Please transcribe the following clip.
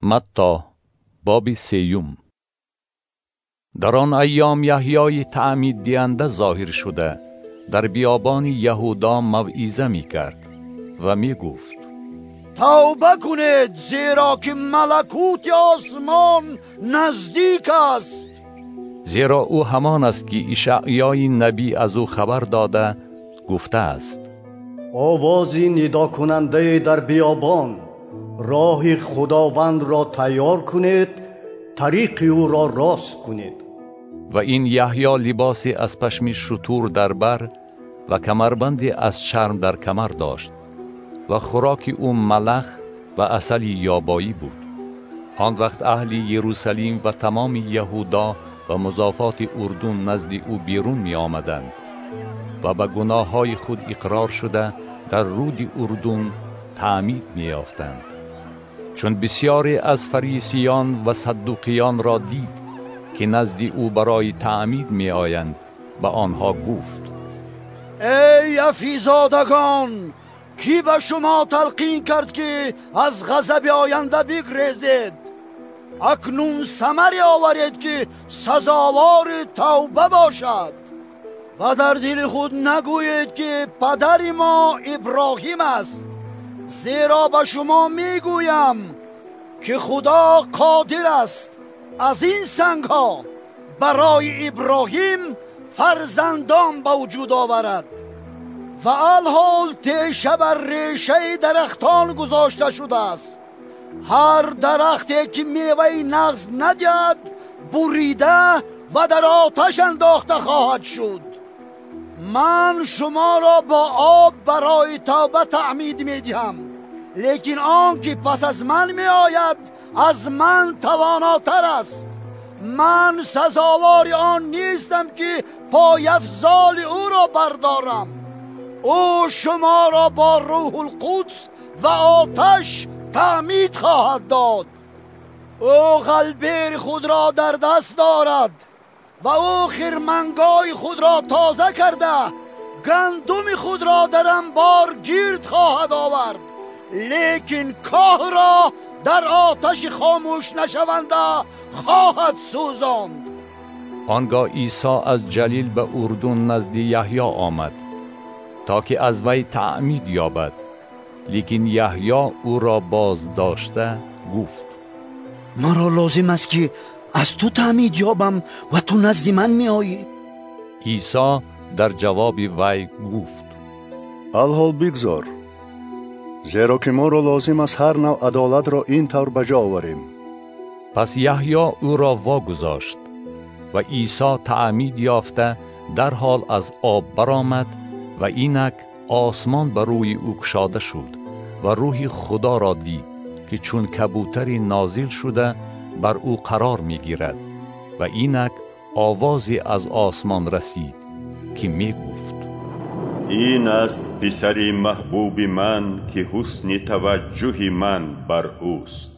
متی باب 3. در آن ایام یحیای تعمید دهنده ظاهر شده در بیابان یهودا موعظه می کرد و می گفت: توبه کنید، زیرا که ملکوت آسمان نزدیک است. زیرا او همان است که اشعیای نبی از او خبر داده گفته است: آوازی ندا کننده در بیابان، راه خداوند را تیار کنید، طریق او را راست کنید. و این یحیی لباسی از پشم شتور در بر و کمربندی از چرم در کمر داشت و خوراک او ملخ و عسل یابایی بود. آن وقت اهل یروشلیم و تمام یهودا و مضافات اردن نزد او بیرون می آمدند و به گناه های خود اقرار شده در رود اردن تعمید می یافتند. چون بسیاری از فریسیان و صدوقیان را دید که نزد او برای تعمید می آیند، به آنها گفت: ای افیزادگان، کی به شما تلقین کرد که از غضب آینده بگریزید؟ اکنون ثمری آورید که سزاوار توبه باشد و در دل خود نگویید که پدر ما ابراهیم است، زیرا به شما میگویم که خدا قادر است از این سنگ ها برای ابراهیم فرزندان به وجود آورد. و الحال تیشه بر ریشه درختان گذاشته شده است. هر درختی که میوه نغز ندهد بریده و در آتش انداخته خواهد شد. من شما را با آب برای توبه تعمید میدهم، لیکن آن که پس از من می آید از من تواناتر است. من سزاوار آن نیستم که پایفزال او را بردارم. او شما را با روح القدس و آتش تعمید خواهد داد. او غلبیر خود را در دست دارد و او خرمنگای خود را تازه کرده گندم خود را در انبار گرد خواهد آورد، لیکن کاه را در آتش خاموش نشونده خواهد سوزاند. آنگاه عیسی از جلیل به اردن نزد یحیی آمد تا که از وی تعمید یابد، لیکن یحیی او را باز داشته گفت: مرا لازم است که از تو تعمید یابم و تو نزد من می آیی؟ عیسی در جواب وی گفت: الحال بگذار، زیرا که ما را لازم است هر نوع عدالت را این طور بجا آوریم. پس یحیی او را واگذاشت و عیسی تعمید یافته در حال از آب برآمد و اینک آسمان بر روی او گشاده شد و روح خدا را دید که چون کبوتری نازل شده بر او قرار می گیرد و اینک آوازی از آسمان رسید که می گفت: این است پسری محبوب من که حسن توجه من بر اوست.